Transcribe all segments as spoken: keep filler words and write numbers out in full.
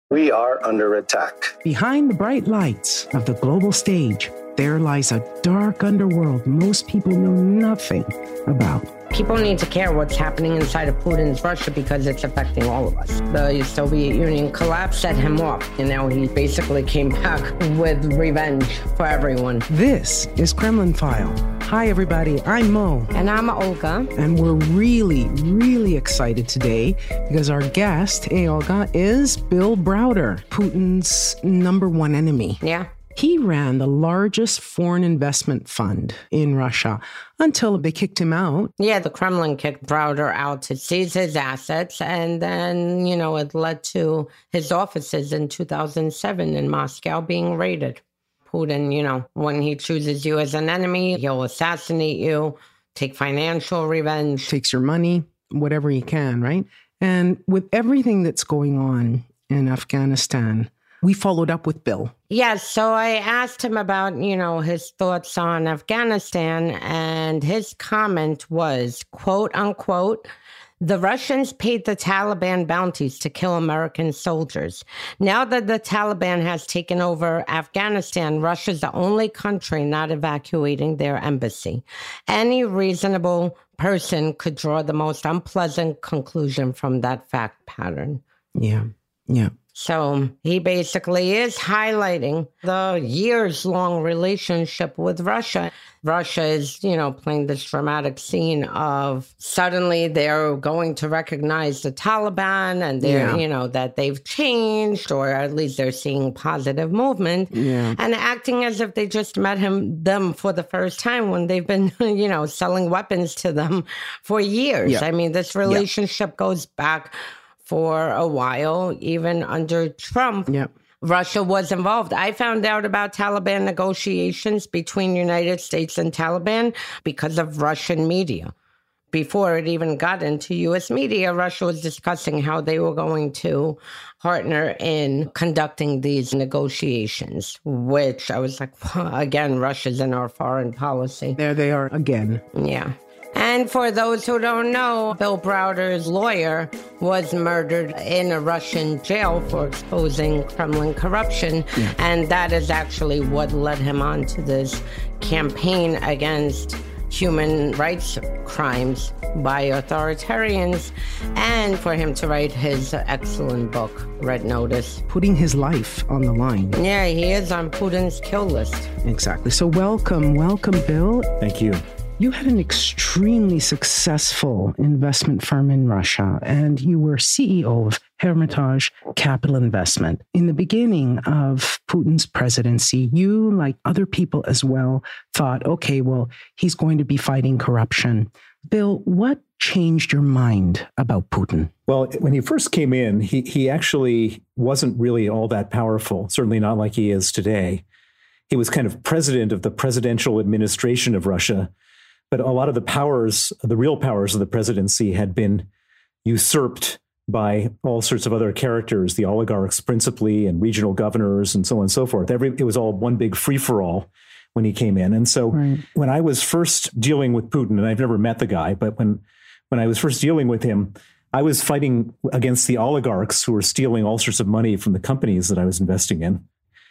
We are under attack. Behind the bright lights of the global stage, there lies a dark underworld most people know nothing about. People need to care what's happening inside of Putin's Russia because it's affecting all of us. The Soviet Union collapse set him off, and now he basically came back with revenge for everyone. This is Kremlin File. Hi, everybody. I'm Mo. And I'm Olga. And we're really, really excited today because our guest, hey, Olga, is Bill Browder, Putin's number one enemy. Yeah. He ran the largest foreign investment fund in Russia until they kicked him out. Yeah, the Kremlin kicked Browder out to seize his assets. And then, you know, it led to his offices in two thousand seven in Moscow being raided. Putin, you know, when he chooses you as an enemy, he'll assassinate you, take financial revenge. Takes your money, whatever he can, right? And with everything that's going on in Afghanistan, we followed up with Bill. Yes, so I asked him about, you know, his thoughts on Afghanistan, and his comment was, quote unquote, the Russians paid the Taliban bounties to kill American soldiers. Now that the Taliban has taken over Afghanistan, Russia's the only country not evacuating their embassy. Any reasonable person could draw the most unpleasant conclusion from that fact pattern. Yeah, yeah. So he basically is highlighting the years-long relationship with Russia. Russia is, you know, playing this dramatic scene of suddenly they're going to recognize the Taliban and they're, yeah. you know, that they've changed, or at least they're seeing positive movement, yeah. and acting as if they just met him them for the first time when they've been, you know, selling weapons to them for years. Yeah. I mean, this relationship yeah. goes back for a while, even under Trump. Yep. Russia was involved. I found out about Taliban negotiations between United States and Taliban because of Russian media. Before it even got into U S media, Russia was discussing how they were going to partner in conducting these negotiations, which I was like, well, again, Russia's in our foreign policy. There they are again. Yeah. And for those who don't know, Bill Browder's lawyer was murdered in a Russian jail for exposing Kremlin corruption. Yeah. And that is actually what led him on to this campaign against human rights crimes by authoritarians, and for him to write his excellent book, Red Notice. Putting his life on the line. Yeah, he is on Putin's kill list. Exactly. So welcome, welcome, Bill. Thank you. You had an extremely successful investment firm in Russia, and you were C E O of Hermitage Capital Investment. In the beginning of Putin's presidency, you, like other people as well, thought, okay, well, he's going to be fighting corruption. Bill, what changed your mind about Putin? Well, when he first came in, he, he actually wasn't really all that powerful, certainly not like he is today. He was kind of president of the presidential administration of Russia. But a lot of the powers, the real powers of the presidency had been usurped by all sorts of other characters, the oligarchs principally, and regional governors, and so on and so forth. Every, it was all one big free-for-all when he came in. And so right. when I was first dealing with Putin, and I've never met the guy, but when, when I was first dealing with him, I was fighting against the oligarchs who were stealing all sorts of money from the companies that I was investing in.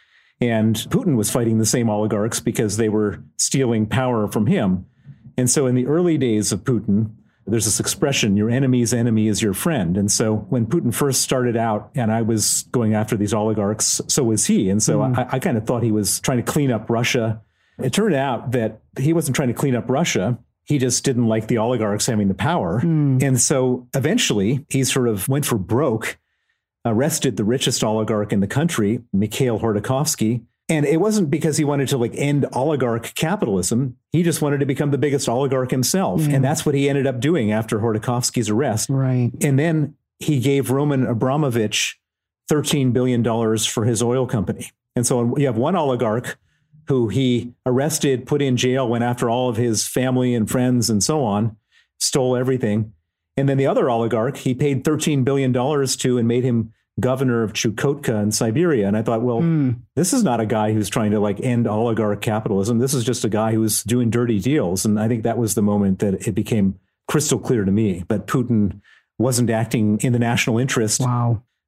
And Putin was fighting the same oligarchs because they were stealing power from him. And so in the early days of Putin, there's this expression, your enemy's enemy is your friend. And so when Putin first started out and I was going after these oligarchs, so was he. And so mm. I, I kind of thought he was trying to clean up Russia. It turned out that he wasn't trying to clean up Russia. He just didn't like the oligarchs having the power. Mm. And so eventually he sort of went for broke, arrested the richest oligarch in the country, Mikhail Khodorkovsky. And it wasn't because he wanted to like end oligarch capitalism. He just wanted to become the biggest oligarch himself. Yeah. And that's what he ended up doing after Khodorkovsky's arrest. Right. And then he gave Roman Abramovich thirteen billion dollars for his oil company. And so you have one oligarch who he arrested, put in jail, went after all of his family and friends and so on, stole everything. And then the other oligarch, he paid thirteen billion dollars to and made him governor of Chukotka in Siberia. And I thought, well, mm. this is not a guy who's trying to like end oligarch capitalism. This is just a guy who was doing dirty deals. And I think that was the moment that it became crystal clear to me. But Putin wasn't acting in the national interest. Wow.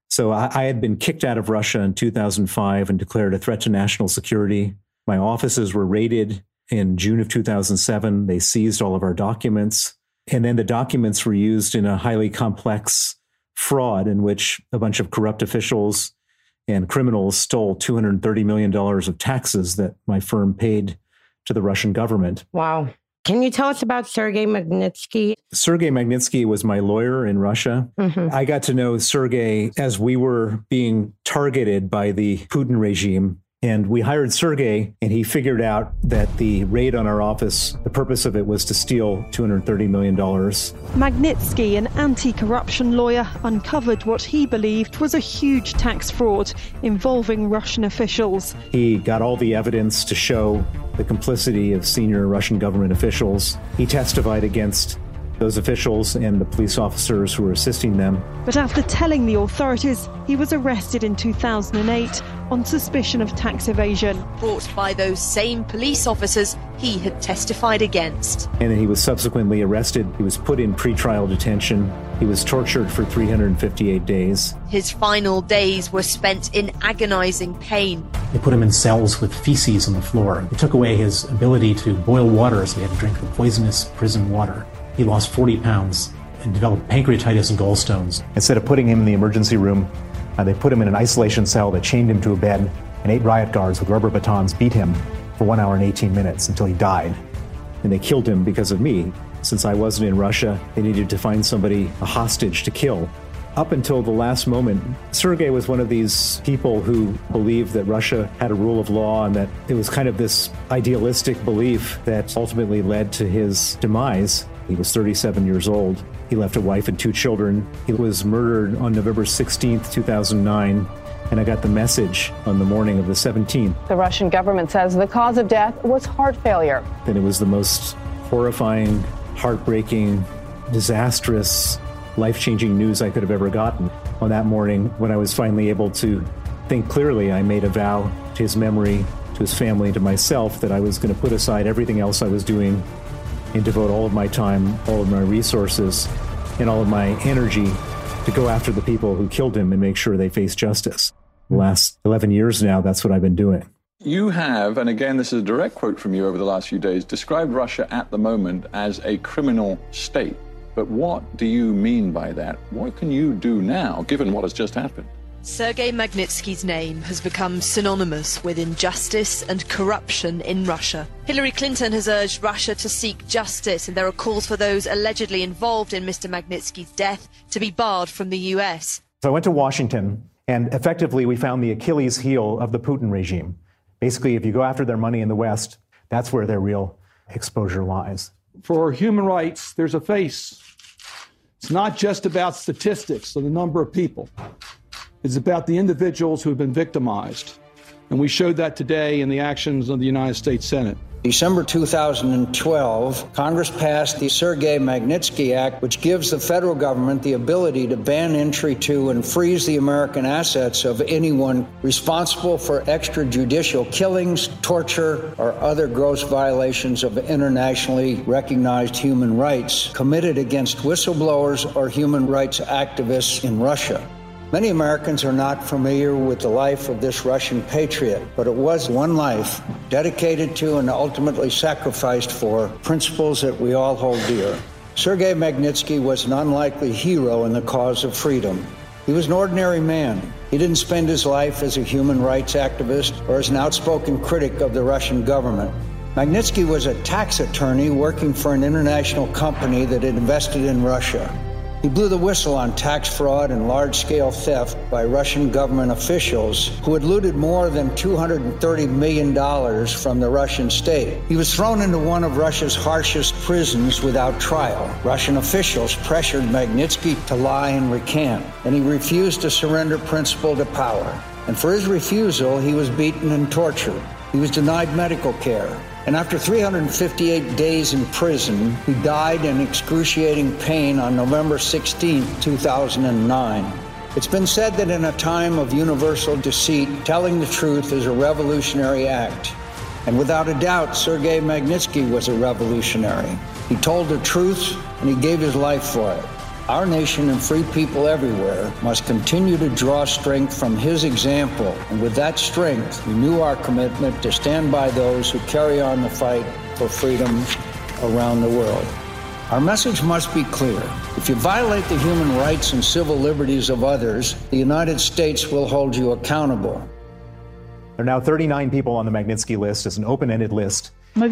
So I, I had been kicked out of Russia in two thousand five and declared a threat to national security. My offices were raided in June of two thousand seven. They seized all of our documents. And then the documents were used in a highly complex fraud in which a bunch of corrupt officials and criminals stole two hundred thirty million dollars of taxes that my firm paid to the Russian government. Wow. Can you tell us about Sergei Magnitsky? Sergei Magnitsky was my lawyer in Russia. Mm-hmm. I got to know Sergei as we were being targeted by the Putin regime. And we hired Sergei, and he figured out that the raid on our office, the purpose of it was to steal two hundred thirty million dollars. Magnitsky, an anti-corruption lawyer, uncovered what he believed was a huge tax fraud involving Russian officials. He got all the evidence to show the complicity of senior Russian government officials. He testified against those officials and the police officers who were assisting them. But after telling the authorities, he was arrested in two thousand eight on suspicion of tax evasion. Brought by those same police officers he had testified against. And then he was subsequently arrested. He was put in pretrial detention. He was tortured for three hundred fifty-eight days. His final days were spent in agonizing pain. They put him in cells with feces on the floor. They took away his ability to boil water, so he had to drink the poisonous prison water. He lost forty pounds and developed pancreatitis and gallstones. Instead of putting him in the emergency room, uh, they put him in an isolation cell that chained him to a bed, and eight riot guards with rubber batons beat him for one hour and eighteen minutes until he died. And they killed him because of me. Since I wasn't in Russia, they needed to find somebody, a hostage, to kill. Up until the last moment, Sergei was one of these people who believed that Russia had a rule of law and that it was kind of this idealistic belief that ultimately led to his demise. He was thirty-seven years old. He left a wife and two children. He was murdered on November sixteenth, two thousand nine, and I got the message on the morning of the seventeenth. The Russian government says the cause of death was heart failure. And it was the most horrifying, heartbreaking, disastrous, life-changing news I could have ever gotten. On that morning, when I was finally able to think clearly, I made a vow to his memory, to his family, to myself, that I was going to put aside everything else I was doing and devote all of my time, all of my resources, and all of my energy to go after the people who killed him and make sure they face justice. The last eleven years now, that's what I've been doing. You have, and again, this is a direct quote from you over the last few days, described Russia at the moment as a criminal state. But what do you mean by that? What can you do now, given what has just happened? Sergei Magnitsky's name has become synonymous with injustice and corruption in Russia. Hillary Clinton has urged Russia to seek justice, and there are calls for those allegedly involved in Mister Magnitsky's death to be barred from the U S. So I went to Washington, and effectively we found the Achilles heel of the Putin regime. Basically, if you go after their money in the West, that's where their real exposure lies. For human rights, there's a face. It's not just about statistics or the number of people. It's about the individuals who have been victimized. And we showed that today in the actions of the United States Senate. December two thousand twelve, Congress passed the Sergei Magnitsky Act, which gives the federal government the ability to ban entry to and freeze the American assets of anyone responsible for extrajudicial killings, torture, or other gross violations of internationally recognized human rights committed against whistleblowers or human rights activists in Russia. Many Americans are not familiar with the life of this Russian patriot, but it was one life dedicated to and ultimately sacrificed for principles that we all hold dear. Sergei Magnitsky was an unlikely hero in the cause of freedom. He was an ordinary man. He didn't spend his life as a human rights activist or as an outspoken critic of the Russian government. Magnitsky was a tax attorney working for an international company that had invested in Russia. He blew the whistle on tax fraud and large-scale theft by Russian government officials who had looted more than two hundred thirty million dollars from the Russian state. He was thrown into one of Russia's harshest prisons without trial. Russian officials pressured Magnitsky to lie and recant, and he refused to surrender principle to power. And for his refusal, he was beaten and tortured. He was denied medical care. And after three hundred fifty-eight days in prison, he died in excruciating pain on November sixteenth, two thousand nine. It's been said that in a time of universal deceit, telling the truth is a revolutionary act. And without a doubt, Sergei Magnitsky was a revolutionary. He told the truth, and he gave his life for it. Our nation and free people everywhere must continue to draw strength from his example, and with that strength, renew our commitment to stand by those who carry on the fight for freedom around the world. Our message must be clear. If you violate the human rights and civil liberties of others, the United States will hold you accountable. There are now thirty-nine people on the Magnitsky list. It's an open-ended list. I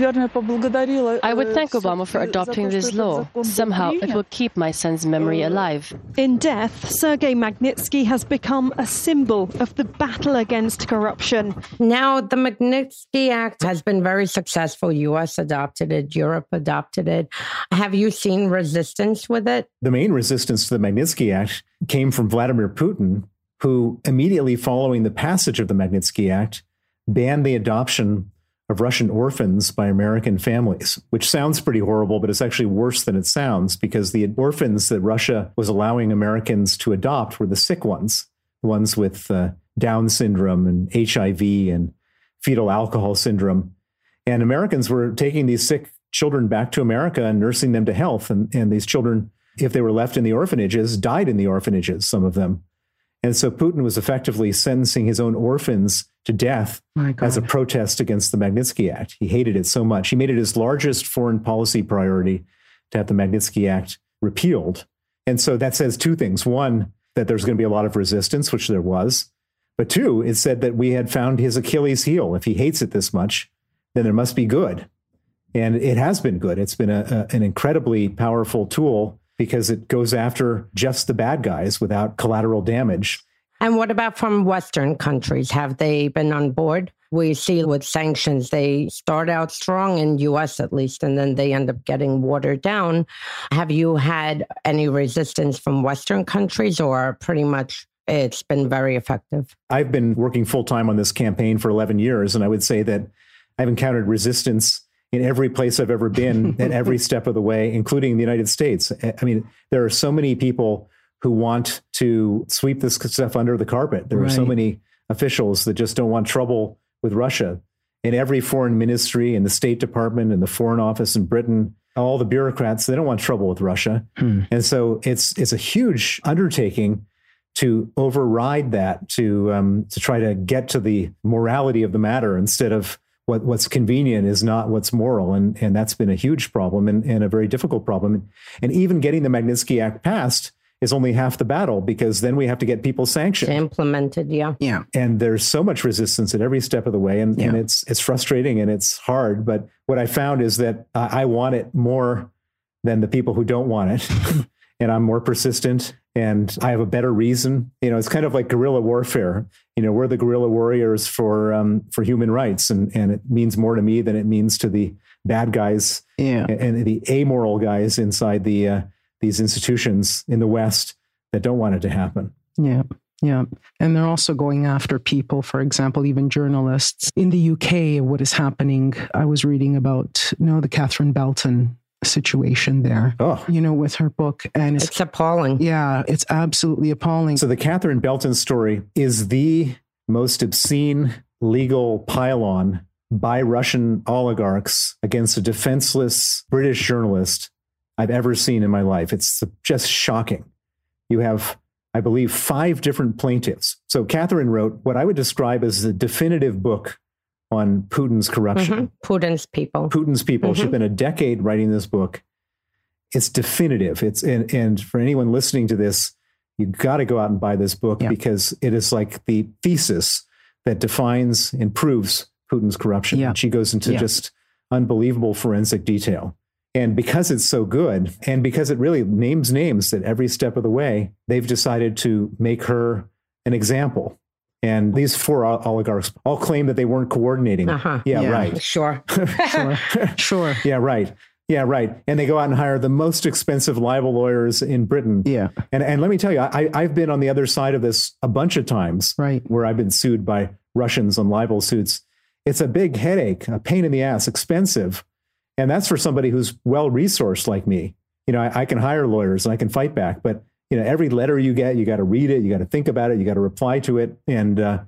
would thank Obama for adopting this law. Somehow it will keep my son's memory alive. In death, Sergei Magnitsky has become a symbol of the battle against corruption. Now, the Magnitsky Act has been very successful. U S adopted it, Europe adopted it. Have you seen resistance with it? The main resistance to the Magnitsky Act came from Vladimir Putin, who immediately following the passage of the Magnitsky Act banned the adoption of Russian orphans by American families, which sounds pretty horrible, but it's actually worse than it sounds, because the orphans that Russia was allowing Americans to adopt were the sick ones, the ones with uh, Down syndrome and H I V and fetal alcohol syndrome. And Americans were taking these sick children back to America and nursing them to health. And, and these children, if they were left in the orphanages, died in the orphanages, some of them. And so Putin was effectively sentencing his own orphans to death as a protest against the Magnitsky Act. He hated it so much. He made it his largest foreign policy priority to have the Magnitsky Act repealed. And so that says two things. One, that there's going to be a lot of resistance, which there was. But two, it said that we had found his Achilles heel. If he hates it this much, then there must be good. And it has been good. It's been a, a, an incredibly powerful tool because it goes after just the bad guys without collateral damage. And what about from Western countries? Have they been on board? We see with sanctions, they start out strong in U S at least, and then they end up getting watered down. Have you had any resistance from Western countries, or pretty much it's been very effective? I've been working full time on this campaign for eleven years, and I would say that I've encountered resistance in every place I've ever been at every step of the way, including the United States. I mean, there are so many people who want to sweep this stuff under the carpet. There right. are so many officials that just don't want trouble with Russia. In every foreign ministry, in the State Department, in the Foreign Office in Britain, all the bureaucrats, they don't want trouble with Russia. Hmm. And so it's it's a huge undertaking to override that, to um, to try to get to the morality of the matter instead of What, what's convenient is not what's moral. And, and that's been a huge problem and, and a very difficult problem. And even getting the Magnitsky Act passed is only half the battle, because then we have to get people sanctioned. Implemented, yeah. Yeah. And there's so much resistance at every step of the way. And, yeah. and it's it's frustrating and it's hard. But what I found is that uh, I want it more than the people who don't want it. And I'm more persistent and I have a better reason. You know, it's kind of like guerrilla warfare. You know, we're the guerrilla warriors for um, for human rights. And, and it means more to me than it means to the bad guys yeah. and, and the amoral guys inside the uh, these institutions in the West that don't want it to happen. Yeah. Yeah. And they're also going after people, for example, even journalists. In the U K, what is happening, I was reading about, you know, the Catherine Belton situation there, oh. you know, with her book. And it's, it's appalling. Yeah, it's absolutely appalling. So the Catherine Belton story is the most obscene legal pile-on by Russian oligarchs against a defenseless British journalist I've ever seen in my life. It's just shocking. You have, I believe, five different plaintiffs. So Catherine wrote what I would describe as the definitive book on Putin's corruption. Mm-hmm. Putin's people. Putin's people. Mm-hmm. She's been a decade writing this book. It's definitive. It's and, and for anyone listening to this, you got to go out and buy this book yeah. because it is like the thesis that defines and proves Putin's corruption. Yeah. And she goes into yeah. just unbelievable forensic detail. And because it's so good, and because it really names names at every step of the way, they've decided to make her an example. And these four oligarchs all claim that they weren't coordinating. Uh-huh. Yeah, yeah, right. Sure. sure. Sure. Yeah, right. Yeah, right. And they go out and hire the most expensive libel lawyers in Britain. Yeah. And and let me tell you, I, I've been on the other side of this a bunch of times, right, where I've been sued by Russians on libel suits. It's a big headache, a pain in the ass, expensive. And that's for somebody who's well-resourced like me. You know, I, I can hire lawyers and I can fight back, but you know, every letter you get, you got to read it, you got to think about it, you got to reply to it. And uh,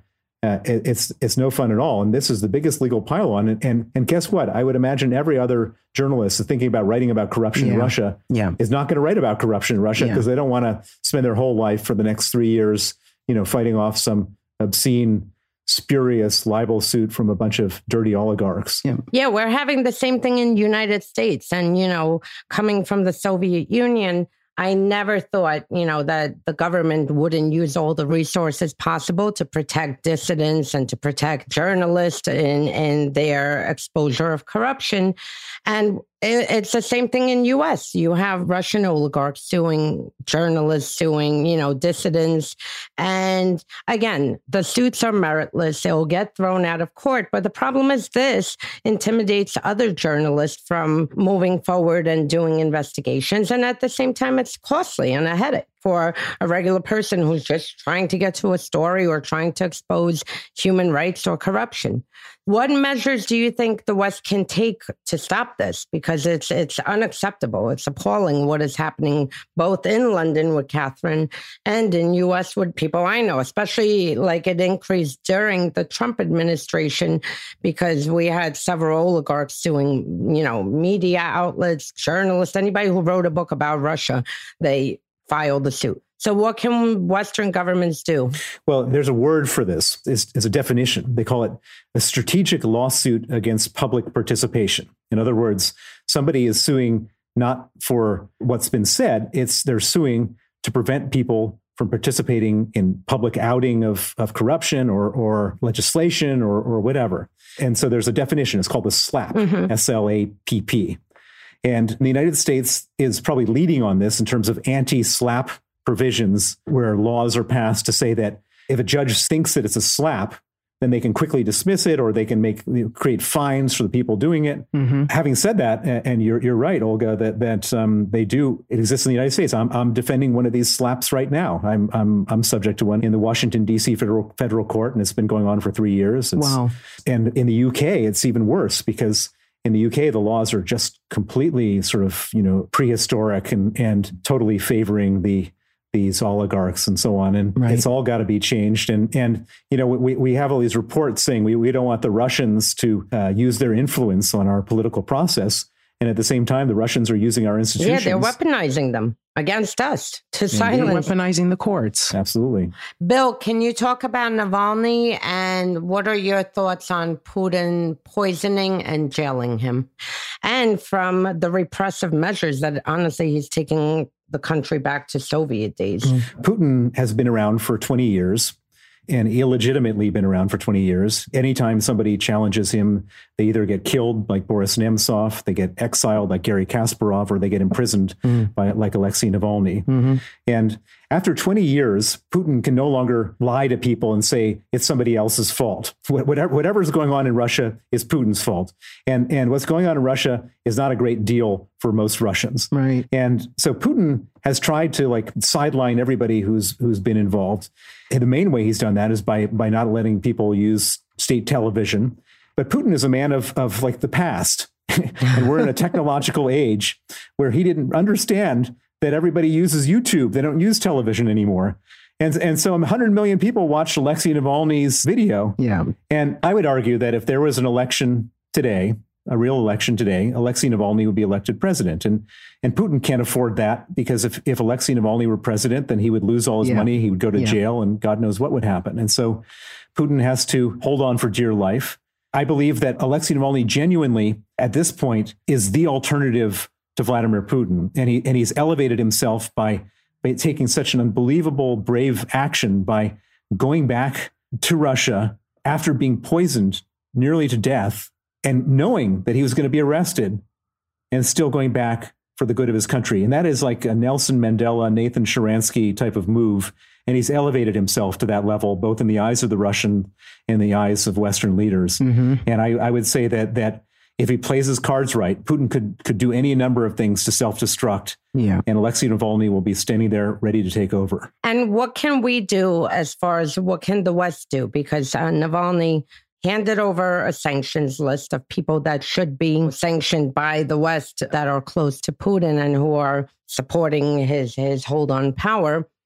Uh, it, it's it's no fun at all. And this is the biggest legal pile-on. And, and, and guess what? I would imagine every other journalist thinking about writing about corruption yeah. in Russia yeah. is not going to write about corruption in Russia because yeah. they don't want to spend their whole life for the next three years, you know, fighting off some obscene, spurious libel suit from a bunch of dirty oligarchs. Yeah. yeah, we're having the same thing in the United States. And, you know, coming from the Soviet Union, I never thought, you know, that the government wouldn't use all the resources possible to protect dissidents and to protect journalists in, in their exposure of corruption. And it, it's the same thing in U S. You have Russian oligarchs suing journalists, suing, you know, dissidents. And again, the suits are meritless. They'll get thrown out of court. But the problem is this intimidates other journalists from moving forward and doing investigations. And at the same time, it's costly and a headache for a regular person who's just trying to get to a story or trying to expose human rights or corruption. What measures do you think the West can take to stop this? Because it's it's unacceptable. It's appalling what is happening both in London with Catherine and in U S with people I know, especially like it increased during the Trump administration because we had several oligarchs suing, you know, media outlets, journalists, anybody who wrote a book about Russia, they filed the suit. So what can Western governments do? Well, there's a word for this. It's, it's a definition. They call it a strategic lawsuit against public participation. In other words, somebody is suing not for what's been said. It's they're suing to prevent people from participating in public outing of, of corruption or, or legislation or, or whatever. And so there's a definition. It's called the SLAPP, mm-hmm. S L A P P. And the United States is probably leading on this in terms of anti-SLAPP provisions where laws are passed to say that if a judge thinks that it's a slap, then they can quickly dismiss it or they can make you know, create fines for the people doing it. Mm-hmm. Having said that, and you're you're right, Olga, that that um, they do it exists in the United States. I'm I'm defending one of these slaps right now. I'm I'm I'm subject to one in the Washington D C federal federal court, and it's been going on for three years. It's, wow! And in the U K, it's even worse because in the U K, the laws are just completely sort of you know prehistoric and and totally favoring the these oligarchs and so on. And right. it's all got to be changed. And, and you know, we, we have all these reports saying we, we don't want the Russians to uh, use their influence on our political process. And at the same time, the Russians are using our institutions. Yeah, they're weaponizing them against us to Indeed. silence. Weaponizing the courts. Absolutely. Bill, can you talk about Navalny and what are your thoughts on Putin poisoning and jailing him? And from the repressive measures that honestly he's taking the country back to Soviet days. Putin has been around for twenty years and illegitimately been around for twenty years. Anytime somebody challenges him, they either get killed like Boris Nemtsov, they get exiled like Garry Kasparov, or they get imprisoned mm. by like Alexei Navalny. Mm-hmm. And after twenty years, Putin can no longer lie to people and say it's somebody else's fault. Whatever, whatever's going on in Russia is Putin's fault. And, and what's going on in Russia is not a great deal for most Russians. Right. And so Putin has tried to like sideline everybody who's who's been involved. And the main way he's done that is by by not letting people use state television. But Putin is a man of of like the past. And we're in a technological age where he didn't understand that everybody uses YouTube. They don't use television anymore. And, and so one hundred million people watched Alexei Navalny's video. Yeah. And I would argue that if there was an election today, a real election today, Alexei Navalny would be elected president. And and Putin can't afford that because if, if Alexei Navalny were president, then he would lose all his yeah. money. He would go to yeah. jail and God knows what would happen. And so Putin has to hold on for dear life. I believe that Alexei Navalny genuinely, at this point, is the alternative to Vladimir Putin. And he and he's elevated himself by, by taking such an unbelievable, brave action by going back to Russia after being poisoned nearly to death and knowing that he was going to be arrested and still going back for the good of his country. And that is like a Nelson Mandela, Nathan Sharansky type of move. And he's elevated himself to that level, both in the eyes of the Russian and the eyes of Western leaders. Mm-hmm. And I, I would say that that if he plays his cards right, Putin could could do any number of things to self-destruct. Yeah. And Alexei Navalny will be standing there ready to take over. And what can we do as far as what can the West do? Because uh, Navalny handed over a sanctions list of people that should be sanctioned by the West that are close to Putin and who are supporting his, his hold on power.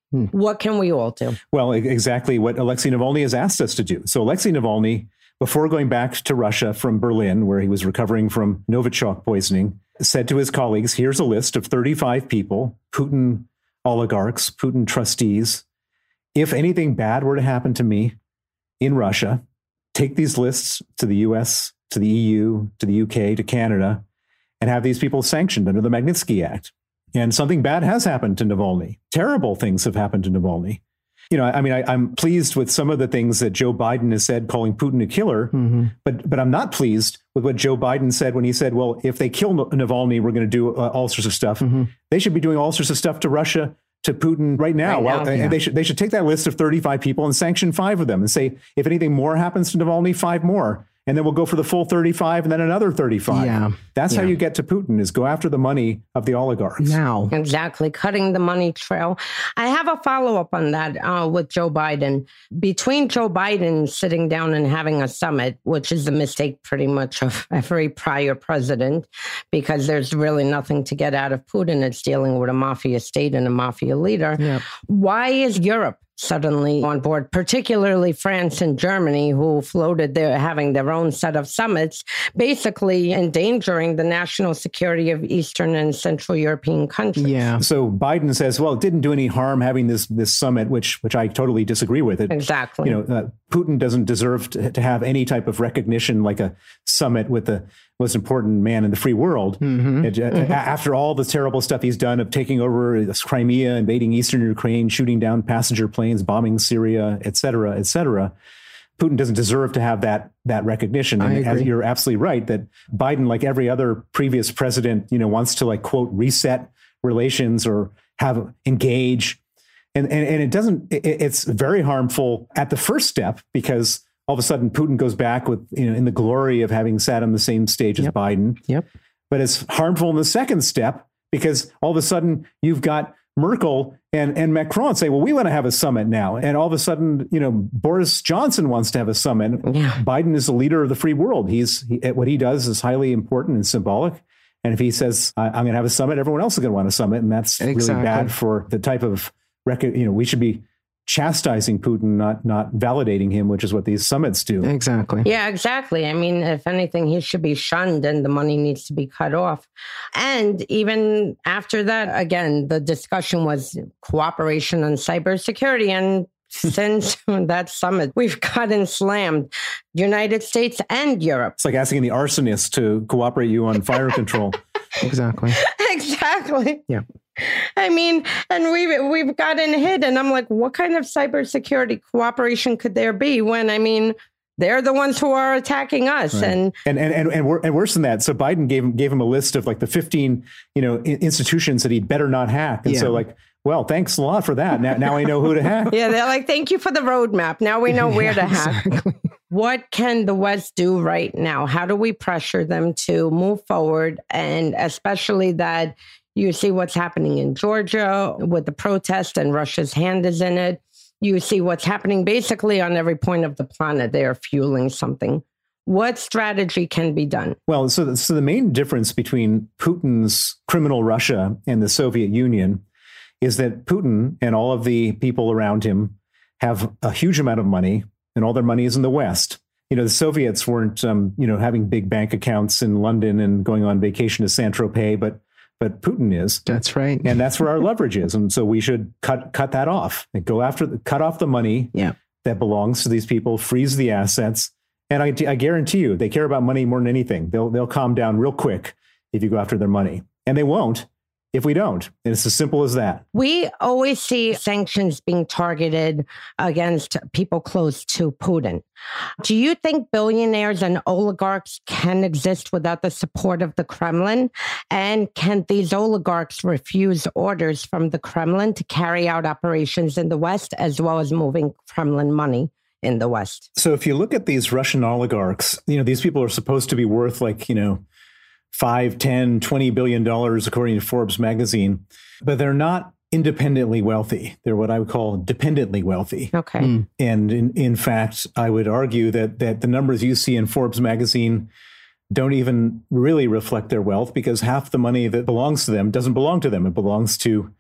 Hmm. What can we all do? Well, exactly what Alexei Navalny has asked us to do. So Alexei Navalny, before going back to Russia from Berlin, where he was recovering from Novichok poisoning, said to his colleagues, here's a list of thirty-five people, Putin oligarchs, Putin trustees. If anything bad were to happen to me in Russia, take these lists to the U S, to the E U, to the U K, to Canada, and have these people sanctioned under the Magnitsky Act. And something bad has happened to Navalny. Terrible things have happened to Navalny. You know, I mean, I, I'm pleased with some of the things that Joe Biden has said, calling Putin a killer, mm-hmm. but but I'm not pleased with what Joe Biden said when he said, well, if they kill Navalny, we're going to do uh, all sorts of stuff. Mm-hmm. They should be doing all sorts of stuff to Russia, to Putin right now. Right now well, yeah. They should they should take that list of thirty-five people and sanction five of them and say, if anything more happens to Navalny, five more. And then we'll go for the full thirty-five and then another thirty-five. Yeah. That's yeah. how you get to Putin, is go after the money of the oligarchs. Now. Exactly. Cutting the money trail. I have a follow-up on that uh, with Joe Biden. Between Joe Biden sitting down and having a summit, which is a mistake pretty much of every prior president, because there's really nothing to get out of Putin. It's dealing with a mafia state and a mafia leader. Yeah. Why is Europe suddenly on board, particularly France and Germany, who floated their having their own set of summits, basically endangering the national security of Eastern and Central European countries? Yeah. So Biden says, well, it didn't do any harm having this this summit, which which I totally disagree with. It, exactly. You know, uh, Putin doesn't deserve to, to have any type of recognition like a summit with the most important man in the free world. Mm-hmm. It, uh, mm-hmm. After all the terrible stuff he's done of taking over Crimea, invading eastern Ukraine, shooting down passenger planes, bombing Syria, et cetera, et cetera, Putin doesn't deserve to have that that recognition. And as you're absolutely right that Biden, like every other previous president, you know, wants to, like, quote, reset relations or have engage. And and, and it doesn't, it, it's very harmful at the first step, because all of a sudden Putin goes back with, you know, in the glory of having sat on the same stage as yep. Biden. Yep. But it's harmful in the second step, because all of a sudden you've got Merkel and, and Macron say, well, we want to have a summit now. And all of a sudden, you know, Boris Johnson wants to have a summit. Yeah. Biden is the leader of the free world. He's he, what he does is highly important and symbolic. And if he says, I'm going to have a summit, everyone else is going to want a summit. And that's exactly. really bad for the type of record. You know, we should be chastising Putin, not not validating him, which is what these summits do. Exactly. Yeah, exactly. I mean, if anything, he should be shunned and the money needs to be cut off. And even after that, again, the discussion was cooperation on cybersecurity. And since that summit, we've gotten slammed, United States and Europe. It's like asking the arsonist to cooperate you on fire control. Exactly. Exactly. Yeah. I mean, and we've we've gotten hit, and I'm like, what kind of cybersecurity cooperation could there be when, I mean, they're the ones who are attacking us, right. and and and and and, and worse than that. So Biden gave him gave him a list of like the fifteen, you know, institutions that he'd better not hack, and yeah. so like, well, thanks a lot for that. Now now I know who to hack. Yeah, they're like, thank you for the roadmap. Now we know where yeah, to hack. Exactly. What can the West do right now? How do we pressure them to move forward, and especially that? You see what's happening in Georgia with the protest, and Russia's hand is in it. You see what's happening basically on every point of the planet. They are fueling something. What strategy can be done? Well, so the, so the main difference between Putin's criminal Russia and the Soviet Union is that Putin and all of the people around him have a huge amount of money, and all their money is in the West. You know, the Soviets weren't, um, you know, having big bank accounts in London and going on vacation to Saint-Tropez, but But Putin is. That's right. And that's where our leverage is. And so we should cut cut that off and go after the, cut off the money yeah. that belongs to these people, freeze the assets. And I, I guarantee you, they care about money more than anything. They'll they'll calm down real quick if you go after their money. And they won't if we don't. And it's as simple as that. We always see sanctions being targeted against people close to Putin. Do you think billionaires and oligarchs can exist without the support of the Kremlin? And can these oligarchs refuse orders from the Kremlin to carry out operations in the West, as well as moving Kremlin money in the West? So if you look at these Russian oligarchs, you know, these people are supposed to be worth like, you know, five, ten, twenty billion dollars, according to Forbes magazine, but they're not independently wealthy. They're what I would call dependently wealthy. Okay. Mm. And in, in fact, I would argue that that the numbers you see in Forbes magazine don't even really reflect their wealth, because half the money that belongs to them doesn't belong to them. It belongs to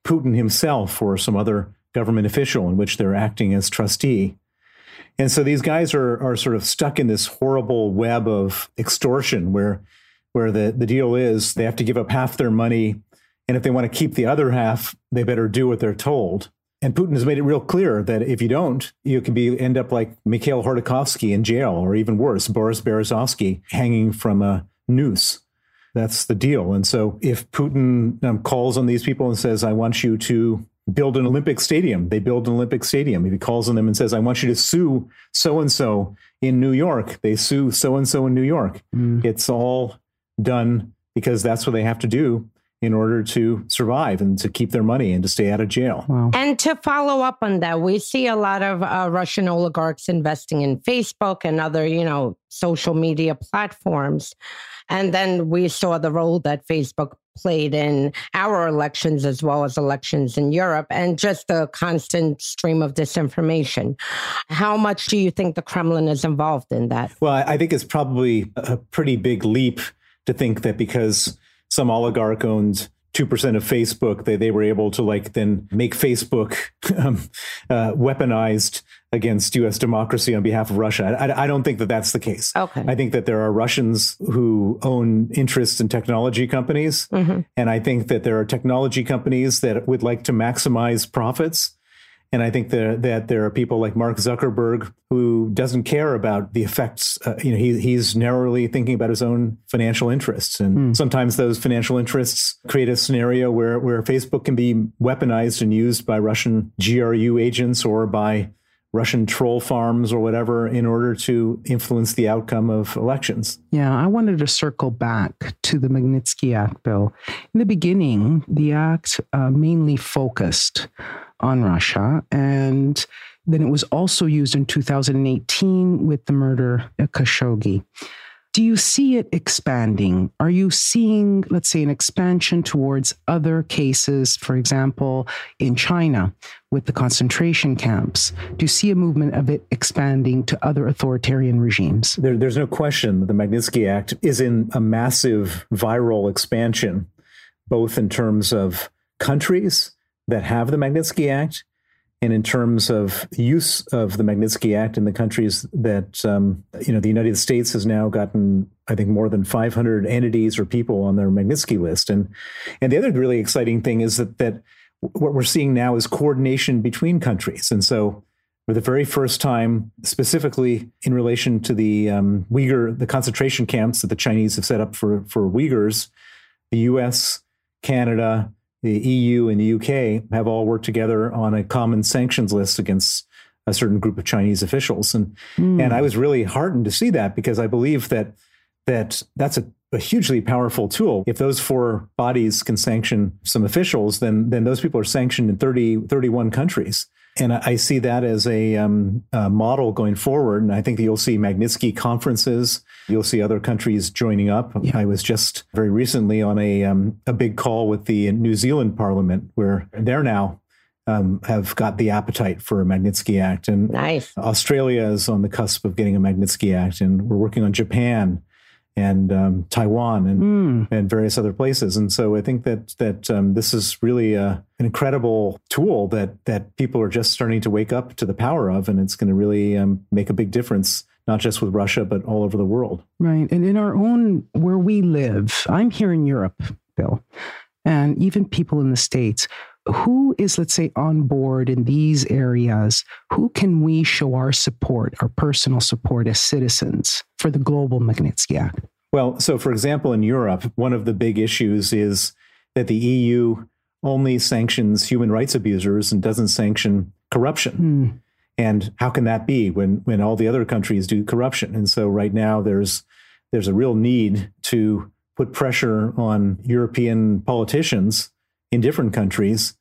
Putin himself or some other government official in which they're acting as trustee. And so these guys are are sort of stuck in this horrible web of extortion where where the, the deal is they have to give up half their money. And if they want to keep the other half, they better do what they're told. And Putin has made it real clear that if you don't, you can be end up like Mikhail Khodorkovsky in jail, or even worse, Boris Berezovsky hanging from a noose. That's the deal. And so if Putin um, calls on these people and says, I want you to build an Olympic stadium, they build an Olympic stadium. If he calls on them and says, I want you to sue so-and-so in New York, they sue so-and-so in New York. Mm. It's all done because that's what they have to do in order to survive and to keep their money and to stay out of jail. Wow. And to follow up on that, we see a lot of uh, Russian oligarchs investing in Facebook and other, you know, social media platforms. And then we saw the role that Facebook played in our elections as well as elections in Europe, and just the constant stream of disinformation. How much do you think the Kremlin is involved in that? Well, I think it's probably a pretty big leap to think that because some oligarch owned two percent of Facebook, they, they were able to like then make Facebook um, uh, weaponized against U S democracy on behalf of Russia. I, I don't think that that's the case. Okay. I think that there are Russians who own interests in technology companies. Mm-hmm. And I think that there are technology companies that would like to maximize profits. And I think that, that there are people like Mark Zuckerberg who doesn't care about the effects. Uh, you know, he, he's narrowly thinking about his own financial interests. And mm. sometimes those financial interests create a scenario where, where Facebook can be weaponized and used by Russian G R U agents or by Russian troll farms or whatever in order to influence the outcome of elections. Yeah, I wanted to circle back to the Magnitsky Act, Bill. In the beginning, the act uh, mainly focused on Russia, and then it was also used in two thousand eighteen with the murder at Khashoggi. Do you see it expanding? Are you seeing, let's say, an expansion towards other cases, for example, in China with the concentration camps? Do you see a movement of it expanding to other authoritarian regimes? There, there's no question that the Magnitsky Act is in a massive viral expansion, both in terms of countries that have the Magnitsky Act and in terms of use of the Magnitsky Act in the countries that, um, you know, the United States has now gotten, I think, more than five hundred entities or people on their Magnitsky list. And and the other really exciting thing is that that what we're seeing now is coordination between countries. And so for the very first time, specifically in relation to the um, Uyghur, the concentration camps that the Chinese have set up for, for Uyghurs, the U S, Canada, the E U and the U K have all worked together on a common sanctions list against a certain group of Chinese officials. And mm. and I was really heartened to see that because I believe that that that's a, a hugely powerful tool. If those four bodies can sanction some officials, then then those people are sanctioned in thirty, thirty-one countries. And I, I see that as a, um, a model going forward. And I think that you'll see Magnitsky conferences. You'll see other countries joining up. Yeah. I was just very recently on a um, a big call with the New Zealand Parliament, where they're now um, have got the appetite for a Magnitsky Act. And nice. Australia is on the cusp of getting a Magnitsky Act. And we're working on Japan and um, Taiwan and, mm. and various other places. And so I think that that um, this is really a, an incredible tool that that people are just starting to wake up to the power of, and it's going to really um, make a big difference, not just with Russia, but all over the world. Right. And in our own, where we live, I'm here in Europe, Bill, and even people in the States, who is, let's say, on board in these areas? Who can we show our support, our personal support as citizens for the global Magnitsky Act? Well, so for example, in Europe, one of the big issues is that the E U only sanctions human rights abusers and doesn't sanction corruption. Mm. And how can that be when when all the other countries do corruption? And so right now there's there's a real need to put pressure on European politicians in different countries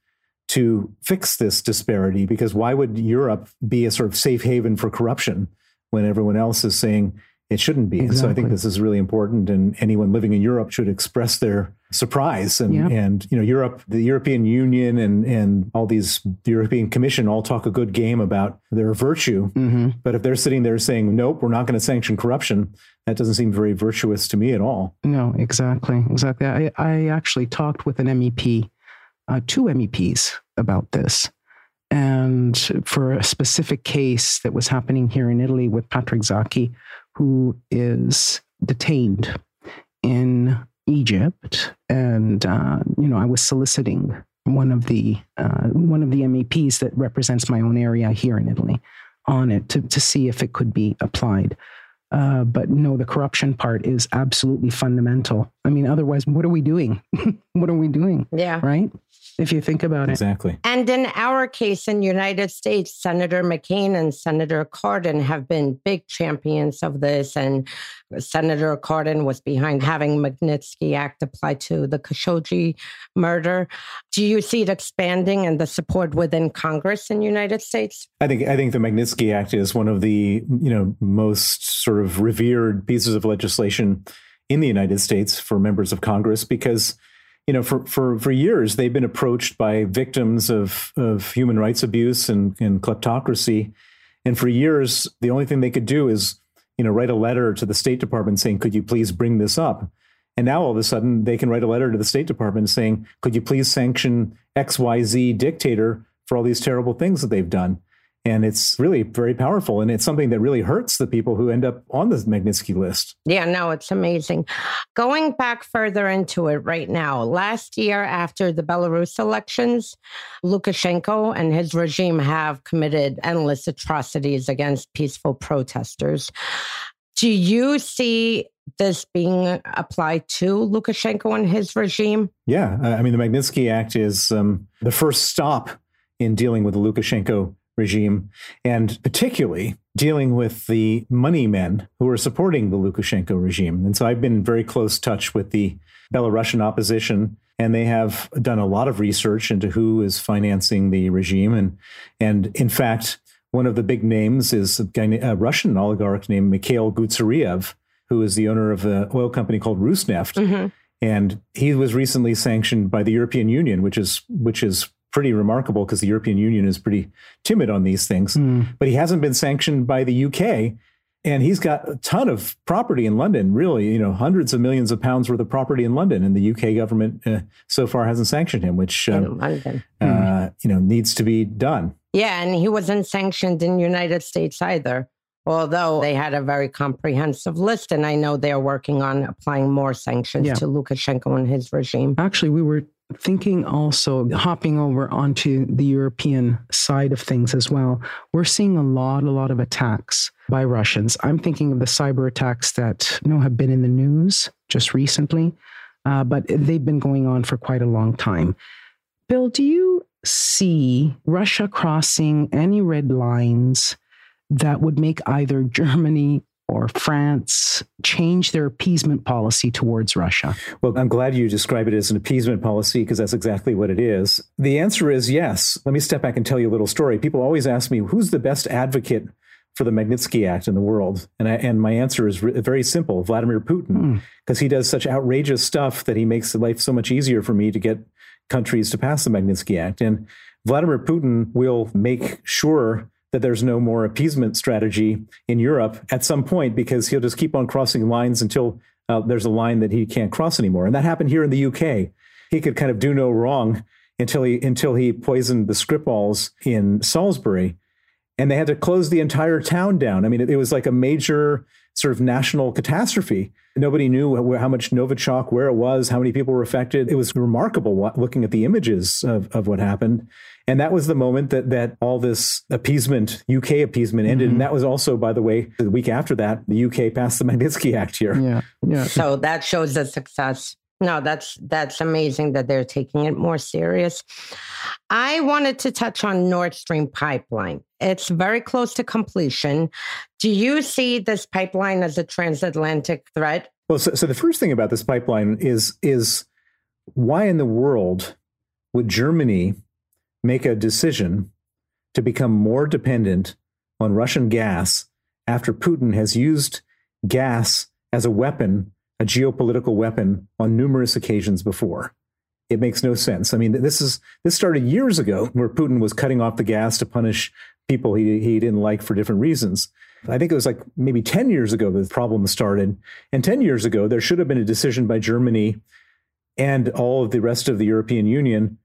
to fix this disparity, because why would Europe be a sort of safe haven for corruption when everyone else is saying it shouldn't be? Exactly. And so I think this is really important, and anyone living in Europe should express their surprise. And, yeah. and you know, Europe, the European Union and, and all these, the European Commission all talk a good game about their virtue. Mm-hmm. But if they're sitting there saying, nope, we're not going to sanction corruption, that doesn't seem very virtuous to me at all. No, exactly. Exactly. I, I actually talked with an M E P uh, two M E Ps about this. And for a specific case that was happening here in Italy with Patrick Zaki, who is detained in Egypt. And, uh, you know, I was soliciting one of the uh, one of the M E Ps that represents my own area here in Italy on it to, to see if it could be applied. Uh, but no, the corruption part is absolutely fundamental. I mean, otherwise, what are we doing? What are we doing? Yeah. Right? If you think about it. Exactly. And in our case in the United States, Senator McCain and Senator Cardin have been big champions of this. And Senator Cardin was behind having Magnitsky Act applied to the Khashoggi murder. Do you see it expanding and the support within Congress in the United States? I think I think the Magnitsky Act is one of the, you know, most sort of revered pieces of legislation in the United States for members of Congress, because, you know, for, for, for years, they've been approached by victims of, of human rights abuse and, and kleptocracy. And for years, the only thing they could do is, you know, write a letter to the State Department saying, could you please bring this up? And now all of a sudden they can write a letter to the State Department saying, could you please sanction X Y Z dictator for all these terrible things that they've done? And it's really very powerful. And it's something that really hurts the people who end up on the Magnitsky list. Yeah, no, it's amazing. Going back further into it right now, last year after the Belarus elections, Lukashenko and his regime have committed endless atrocities against peaceful protesters. Do you see this being applied to Lukashenko and his regime? Yeah, I mean, the Magnitsky Act is um, the first stop in dealing with the Lukashenko regime, and particularly dealing with the money men who are supporting the Lukashenko regime. And so I've been in very close touch with the Belarusian opposition, and they have done a lot of research into who is financing the regime. And, and in fact, one of the big names is a, guy, a Russian oligarch named Mikhail Gutseriev, who is the owner of an oil company called Rosneft. Mm-hmm. And he was recently sanctioned by the European Union, which is which is pretty remarkable because the European Union is pretty timid on these things. Mm. But he hasn't been sanctioned by the U K. And he's got a ton of property in London, really, you know, hundreds of millions of pounds worth of property in London. And the U K government uh, so far hasn't sanctioned him, which, um, uh, mm. you know, needs to be done. Yeah, and he wasn't sanctioned in the United States either, although they had a very comprehensive list. And I know they're working on applying more sanctions yeah. to Lukashenko and his regime. Actually, we were thinking also, hopping over onto the European side of things as well, we're seeing a lot, a lot of attacks by Russians. I'm thinking of the cyber attacks that you know have been in the news just recently, uh, but they've been going on for quite a long time. Bill, do you see Russia crossing any red lines that would make either Germany or France change their appeasement policy towards Russia? Well, I'm glad you describe it as an appeasement policy, because that's exactly what it is. The answer is yes. Let me step back and tell you a little story. People always ask me, who's the best advocate for the Magnitsky Act in the world? And I, and my answer is re- very simple, Vladimir Putin, because mm. he does such outrageous stuff that he makes life so much easier for me to get countries to pass the Magnitsky Act. And Vladimir Putin will make sure that there's no more appeasement strategy in Europe at some point, because he'll just keep on crossing lines until uh, there's a line that he can't cross anymore. And that happened here in the U K. He could kind of do no wrong until he until he poisoned the Skripals in Salisbury, and they had to close the entire town down. I mean, it, it was like a major sort of national catastrophe. Nobody knew how much Novichok, where it was, how many people were affected. It was remarkable looking at the images of, of what happened. And that was the moment that that all this appeasement, U K appeasement ended. Mm-hmm. And that was also, by the way, the week after that, the U K passed the Magnitsky Act here. Yeah, yeah. So that shows the success. No, that's that's amazing that they're taking it more serious. I wanted to touch on Nord Stream pipeline. It's very close to completion. Do you see this pipeline as a transatlantic threat? Well, so, so the first thing about this pipeline is is why in the world would Germany make a decision to become more dependent on Russian gas after Putin has used gas as a weapon, a geopolitical weapon, on numerous occasions before? It makes no sense. I mean, this is this started years ago, where Putin was cutting off the gas to punish people he he didn't like for different reasons. I think it was like maybe ten years ago the problem started. And ten years ago, there should have been a decision by Germany and all of the rest of the European Union,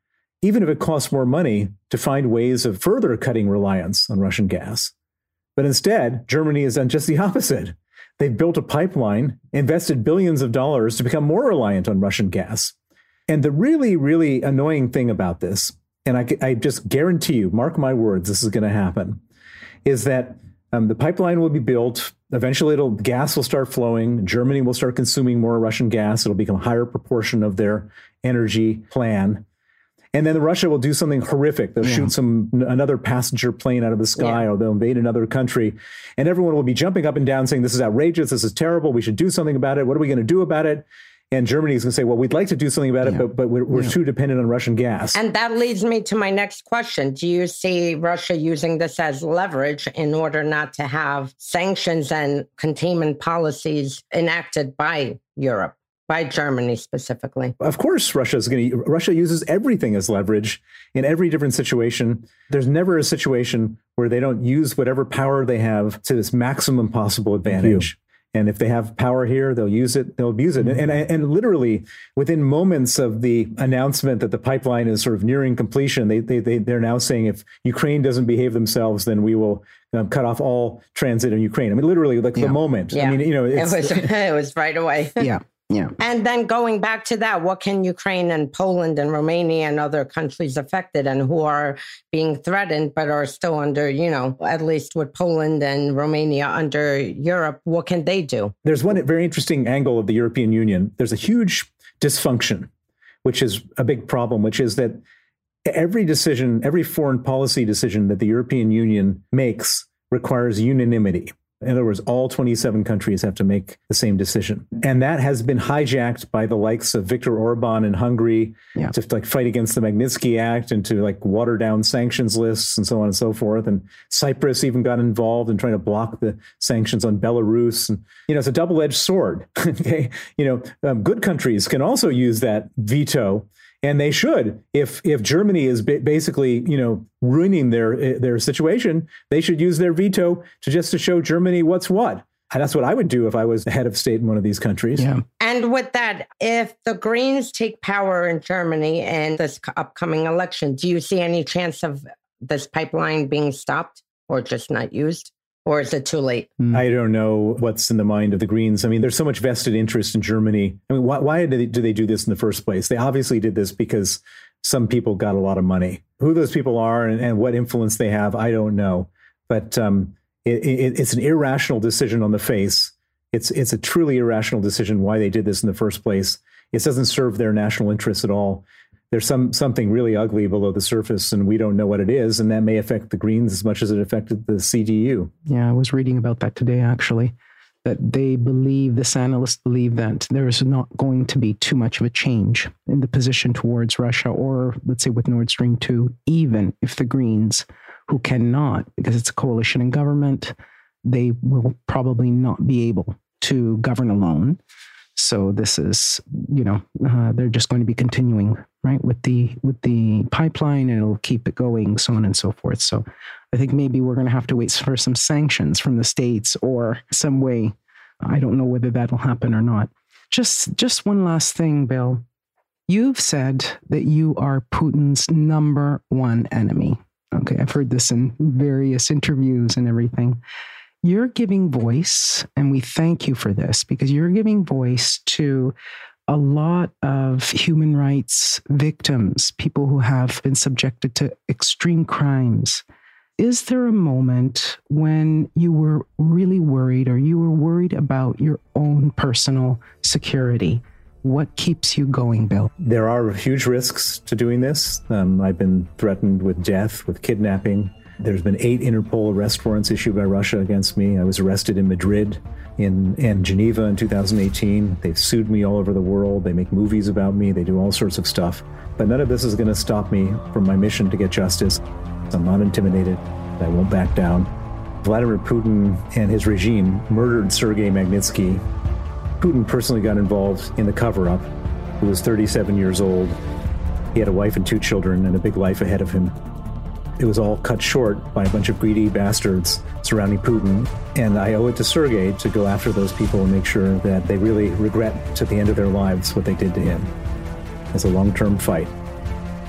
even if it costs more money to find ways of further cutting reliance on Russian gas. But instead, Germany has done just the opposite. They've built a pipeline, invested billions of dollars to become more reliant on Russian gas. And the really, really annoying thing about this, and I, I just guarantee you, mark my words, this is going to happen, is that um, the pipeline will be built. Eventually, it'll, gas will start flowing. Germany will start consuming more Russian gas. It'll become a higher proportion of their energy plan. And then Russia will do something horrific. They'll yeah. shoot some another passenger plane out of the sky, yeah. or they'll invade another country. And everyone will be jumping up and down saying, this is outrageous. This is terrible. We should do something about it. What are we going to do about it? And Germany is going to say, well, we'd like to do something about yeah. it, but, but we're, we're yeah. too dependent on Russian gas. And that leads me to my next question. Do you see Russia using this as leverage in order not to have sanctions and containment policies enacted by Europe? By Germany specifically? Of course, Russia is going to. Russia uses everything as leverage in every different situation. There's never a situation where they don't use whatever power they have to this maximum possible advantage. And if they have power here, they'll use it. They'll abuse it. Mm-hmm. And, and and literally within moments of the announcement that the pipeline is sort of nearing completion, they they, they they're now saying if Ukraine doesn't behave themselves, then we will um, cut off all transit in Ukraine. I mean, literally, like yeah. the moment. Yeah. I mean, you know, it's, it was it was right away. Yeah. Yeah. And then going back to that, what can Ukraine and Poland and Romania and other countries affected and who are being threatened but are still under, you know, at least with Poland and Romania under Europe, what can they do? There's one very interesting angle of the European Union. There's a huge dysfunction, which is a big problem, which is that every decision, every foreign policy decision that the European Union makes requires unanimity. In other words, all twenty-seven countries have to make the same decision. And that has been hijacked by the likes of Viktor Orban in Hungary yeah. to like fight against the Magnitsky Act and to like water down sanctions lists and so on and so forth. And Cyprus even got involved in trying to block the sanctions on Belarus. And, you know, it's a double-edged sword. Okay. You know, um, good countries can also use that veto. And they should. If if Germany is basically, you know, ruining their their situation, they should use their veto to just to show Germany what's what. And that's what I would do if I was the head of state in one of these countries. Yeah. And with that, if the Greens take power in Germany in this upcoming election, do you see any chance of this pipeline being stopped or just not used? Or is it too late? I don't know what's in the mind of the Greens. I mean, there's so much vested interest in Germany. I mean, why, why did they, do they do this in the first place? They obviously did this because some people got a lot of money. Who those people are and, and what influence they have, I don't know. But um, it, it, it's an irrational decision on the face. It's it's a truly irrational decision why they did this in the first place. It doesn't serve their national interests at all. There's some something really ugly below the surface, and we don't know what it is, and that may affect the Greens as much as it affected the C D U. Yeah, I was reading about that today, actually, that they believe, this analysts believe that there is not going to be too much of a change in the position towards Russia, or let's say with Nord Stream two, even if the Greens, who cannot, because it's a coalition in government, they will probably not be able to govern alone. So this is, you know, uh, they're just going to be continuing, right, with the with the pipeline, and it'll keep it going, so on and so forth. So I think maybe we're going to have to wait for some sanctions from the States or some way. I don't know whether that'll happen or not. Just just one last thing, Bill. You've said that you are Putin's number one enemy. Okay, I've heard this in various interviews and everything. You're giving voice, and we thank you for this, because you're giving voice to a lot of human rights victims, people who have been subjected to extreme crimes. Is there a moment when you were really worried, or you were worried about your own personal security? What keeps you going, Bill? There are huge risks to doing this. Um, I've been threatened with death, with kidnapping. There's been eight Interpol arrest warrants issued by Russia against me. I was arrested in Madrid in, and Geneva in two thousand eighteen. They've sued me all over the world. They make movies about me. They do all sorts of stuff. But none of this is going to stop me from my mission to get justice. I'm not intimidated. I won't back down. Vladimir Putin and his regime murdered Sergei Magnitsky. Putin personally got involved in the cover-up. He was thirty-seven years old. He had a wife and two children and a big life ahead of him. It was all cut short by a bunch of greedy bastards surrounding Putin. And I owe it to Sergei to go after those people and make sure that they really regret to the end of their lives what they did to him. It's a long-term fight.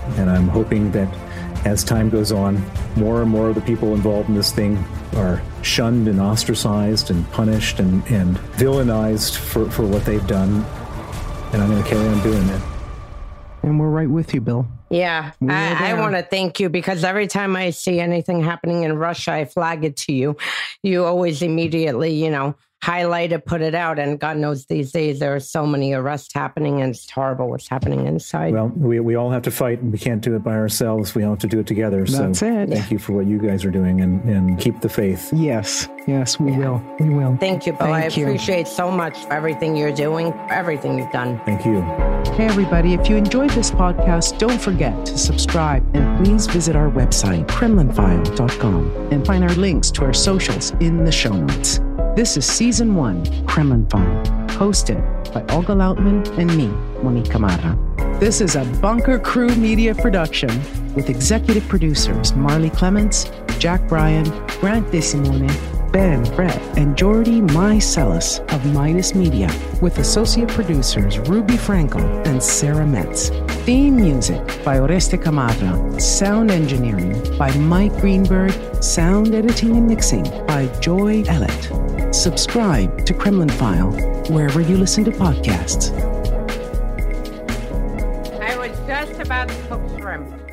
And I'm hoping that as time goes on, more and more of the people involved in this thing are shunned and ostracized and punished and, and villainized for, for what they've done. And I'm going to carry on doing it. And we're right with you, Bill. Yeah, I, I want to thank you because every time I see anything happening in Russia, I flag it to you. You always immediately, you know, highlight it, put it out. And God knows these days there are so many arrests happening and it's horrible what's happening inside. Well, we, we all have to fight and we can't do it by ourselves. We all have to do it together. That's so it. Thank you for what you guys are doing and, and keep the faith. Yes, yes, we yeah. will. We will. Thank you, Bill. Thank I you. appreciate so much everything you're doing, everything you've done. Thank you. Hey, everybody, if you enjoyed this podcast, don't forget to subscribe and please visit our website, kremlin file dot com, and find our links to our socials in the show notes. This is Season one, Kremlin File, hosted by Olga Lautman and me, Monique Camarra. This is a Bunker Crew Media production with executive producers Marley Clements, Jack Bryan, Grant DeSimone, Ben, Brett, and Jordy Mycelis of Midas Media, with associate producers Ruby Franco and Sarah Metz. Theme music by Oreste Camarra. Sound engineering by Mike Greenberg. Sound editing and mixing by Joy Ellett. Subscribe to Kremlin File wherever you listen to podcasts. I was just about to cook shrimp.